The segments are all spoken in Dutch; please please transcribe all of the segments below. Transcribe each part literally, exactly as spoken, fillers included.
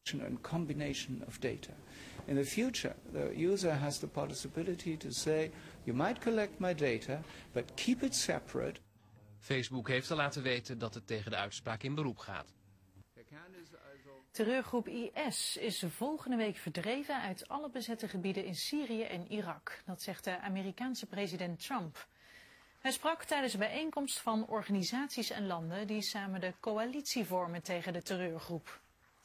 and combination of data. In the future, the user has the possibility to say, you might collect my data, but keep it separate. Facebook heeft al laten weten dat het tegen de uitspraak in beroep gaat. Terreurgroep I S is volgende week verdreven uit alle bezette gebieden in Syrië en Irak. Dat zegt de Amerikaanse president Trump. Hij sprak tijdens een bijeenkomst van organisaties en landen die samen de coalitie vormen tegen de terreurgroep.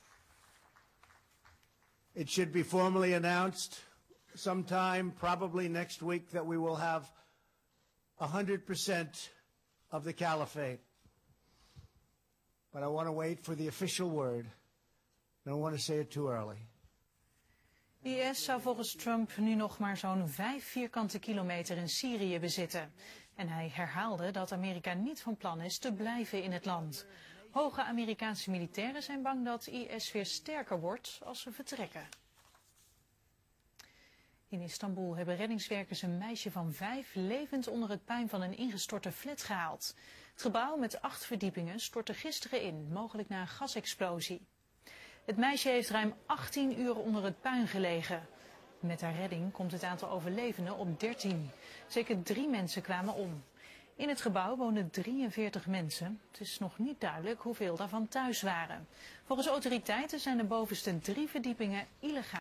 It should be formally announced sometime, probably next week, that we will have one hundred percent of the caliphate. But I want to wait for the official word. I don't want to say it too early. I S zou volgens Trump nu nog maar zo'n vijf vierkante kilometer in Syrië bezitten. En hij herhaalde dat Amerika niet van plan is te blijven in het land. Hoge Amerikaanse militairen zijn bang dat I S weer sterker wordt als ze vertrekken. In Istanbul hebben reddingswerkers een meisje van vijf levend onder het puin van een ingestorte flat gehaald. Het gebouw met acht verdiepingen stortte gisteren in, mogelijk na een gasexplosie. Het meisje heeft ruim achttien uur onder het puin gelegen. Met haar redding komt het aantal overlevenden op dertien. Zeker drie mensen kwamen om. In het gebouw woonden drieënveertig mensen. Het is nog niet duidelijk hoeveel daarvan thuis waren. Volgens autoriteiten zijn de bovenste drie verdiepingen illegaal.